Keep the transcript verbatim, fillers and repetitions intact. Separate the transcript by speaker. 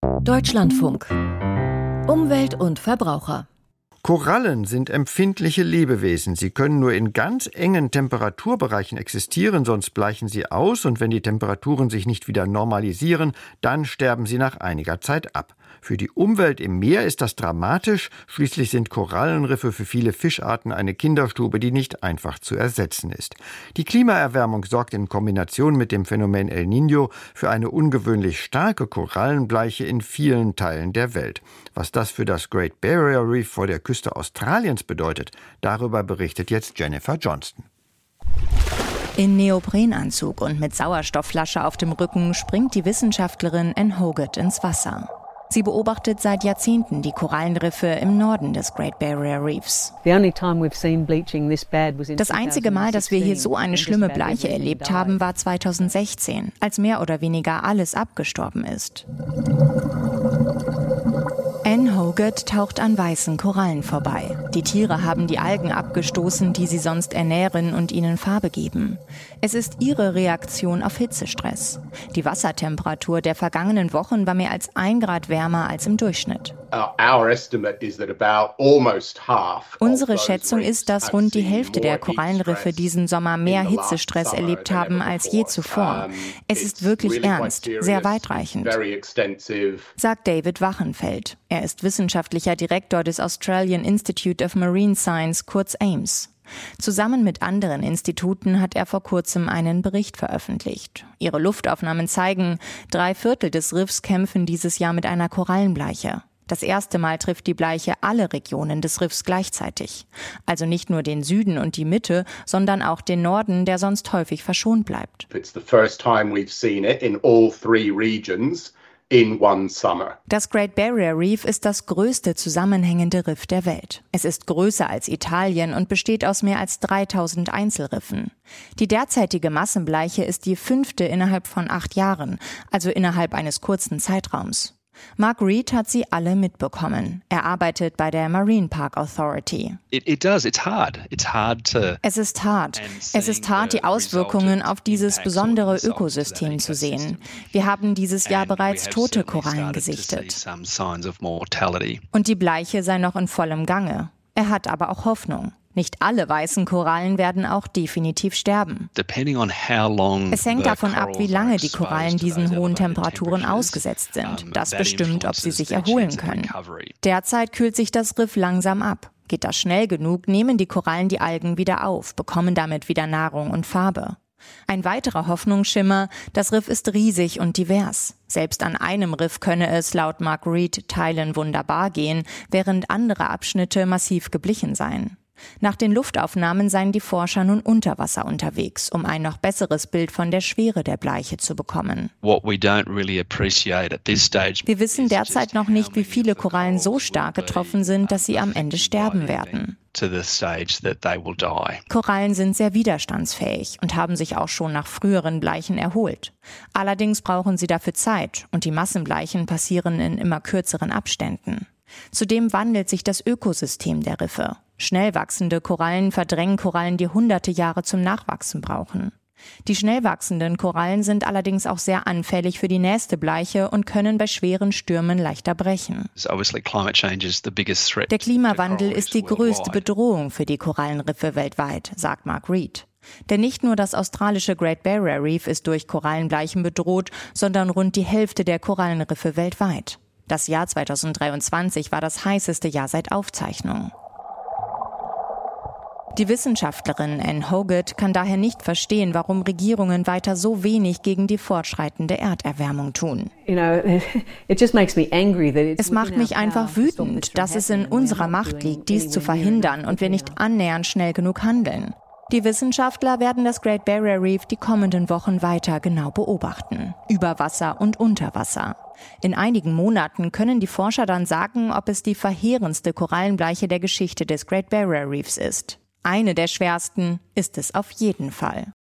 Speaker 1: Deutschlandfunk. Umwelt und Verbraucher.
Speaker 2: Korallen sind empfindliche Lebewesen. Sie können nur in ganz engen Temperaturbereichen existieren, sonst bleichen sie aus, und wenn die Temperaturen sich nicht wieder normalisieren, dann sterben sie nach einiger Zeit ab. Für die Umwelt im Meer ist das dramatisch. Schließlich sind Korallenriffe für viele Fischarten eine Kinderstube, die nicht einfach zu ersetzen ist. Die Klimaerwärmung sorgt in Kombination mit dem Phänomen El Niño für eine ungewöhnlich starke Korallenbleiche in vielen Teilen der Welt. Was das für das Great Barrier Reef vor der Küste Australiens bedeutet, darüber berichtet jetzt Jennifer Johnston.
Speaker 3: In Neoprenanzug und mit Sauerstoffflasche auf dem Rücken springt die Wissenschaftlerin Anne Hoggett ins Wasser. Sie beobachtet seit Jahrzehnten die Korallenriffe im Norden des Great Barrier Reefs. Das einzige Mal, dass wir hier so eine schlimme Bleiche erlebt haben, war zweitausendsechzehn, als mehr oder weniger alles abgestorben ist. Anne Hoggett taucht an weißen Korallen vorbei. Die Tiere haben die Algen abgestoßen, die sie sonst ernähren und ihnen Farbe geben. Es ist ihre Reaktion auf Hitzestress. Die Wassertemperatur der vergangenen Wochen war mehr als ein Grad wärmer als im Durchschnitt. Unsere Schätzung ist, dass rund die Hälfte der Korallenriffe diesen Sommer mehr Hitzestress erlebt haben als je zuvor. Es ist wirklich ernst, sehr weitreichend, sagt David Wachenfeld. Er ist wissenschaftlicher Direktor des Australian Institute of Marine Science, kurz A I M S. Zusammen mit anderen Instituten hat er vor kurzem einen Bericht veröffentlicht. Ihre Luftaufnahmen zeigen, drei Viertel des Riffs kämpfen dieses Jahr mit einer Korallenbleiche. Das erste Mal trifft die Bleiche alle Regionen des Riffs gleichzeitig. Also nicht nur den Süden und die Mitte, sondern auch den Norden, der sonst häufig verschont bleibt.
Speaker 4: It's the first time we've seen it in all three regions. In one summer.
Speaker 3: Das Great Barrier Reef ist das größte zusammenhängende Riff der Welt. Es ist größer als Italien und besteht aus mehr als dreitausend Einzelriffen. Die derzeitige Massenbleiche ist die fünfte innerhalb von acht Jahren, also innerhalb eines kurzen Zeitraums. Mark Reed hat sie alle mitbekommen. Er arbeitet bei der Marine Park Authority.
Speaker 5: It, it does. It's hard. It's hard to
Speaker 3: es ist hart. Es ist hart, die Auswirkungen auf dieses besondere Ökosystem zu sehen. Wir haben dieses Jahr bereits tote Korallen gesichtet. Und die Bleiche sei noch in vollem Gange. Er hat aber auch Hoffnung. Nicht alle weißen Korallen werden auch definitiv sterben. Es hängt davon ab, wie lange die Korallen diesen hohen Temperaturen ausgesetzt sind. Das bestimmt, ob sie sich erholen können. Derzeit kühlt sich das Riff langsam ab. Geht das schnell genug, nehmen die Korallen die Algen wieder auf, bekommen damit wieder Nahrung und Farbe. Ein weiterer Hoffnungsschimmer, das Riff ist riesig und divers. Selbst an einem Riff könne es, laut Mark Reed, Teilen wunderbar gehen, während andere Abschnitte massiv geblichen seien. Nach den Luftaufnahmen seien die Forscher nun unter Wasser unterwegs, um ein noch besseres Bild von der Schwere der Bleiche zu bekommen. Wir wissen derzeit noch nicht, wie viele Korallen so stark getroffen sind, dass sie am Ende sterben werden. Korallen sind sehr widerstandsfähig und haben sich auch schon nach früheren Bleichen erholt. Allerdings brauchen sie dafür Zeit und die Massenbleichen passieren in immer kürzeren Abständen. Zudem wandelt sich das Ökosystem der Riffe. Schnell wachsende Korallen verdrängen Korallen, die hunderte Jahre zum Nachwachsen brauchen. Die schnell wachsenden Korallen sind allerdings auch sehr anfällig für die nächste Bleiche und können bei schweren Stürmen leichter brechen. Der Klimawandel ist die größte Bedrohung für die Korallenriffe weltweit, sagt Mark Reed. Denn nicht nur das australische Great Barrier Reef ist durch Korallenbleichen bedroht, sondern rund die Hälfte der Korallenriffe weltweit. Das Jahr zweitausenddreiundzwanzig war das heißeste Jahr seit Aufzeichnung. Die Wissenschaftlerin Anne Hoggett kann daher nicht verstehen, warum Regierungen weiter so wenig gegen die fortschreitende Erderwärmung tun. Es macht mich einfach wütend, dass es in unserer Macht liegt, dies zu verhindern und wir nicht annähernd schnell genug handeln. Die Wissenschaftler werden das Great Barrier Reef die kommenden Wochen weiter genau beobachten. Über Wasser und unter Wasser. In einigen Monaten können die Forscher dann sagen, ob es die verheerendste Korallenbleiche der Geschichte des Great Barrier Reefs ist. Eine der schwersten ist es auf jeden Fall.